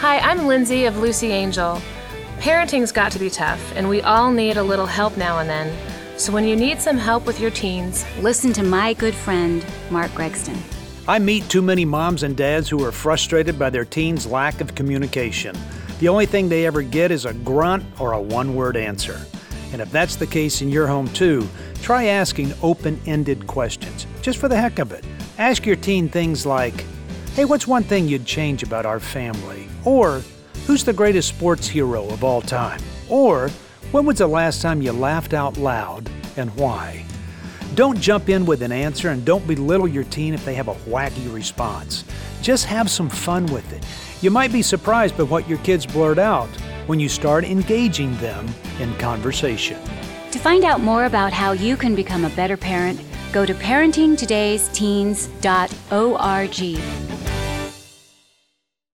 Hi, I'm Lindsay of Lucy Angel. Parenting's got to be tough, and we all need a little help now and then. So when you need some help with your teens, listen to my good friend, Mark Gregston. I meet too many moms and dads who are frustrated by their teens' lack of communication. The only thing they ever get is a grunt or a one-word answer. And if that's the case in your home too, try asking open-ended questions, just for the heck of it. Ask your teen things like, hey, what's one thing you'd change about our family? Or, who's the greatest sports hero of all time? Or, when was the last time you laughed out loud and why? Don't jump in with an answer and don't belittle your teen if they have a wacky response. Just have some fun with it. You might be surprised by what your kids blurt out when you start engaging them in conversation. To find out more about how you can become a better parent, go to parentingtodaysteens.org.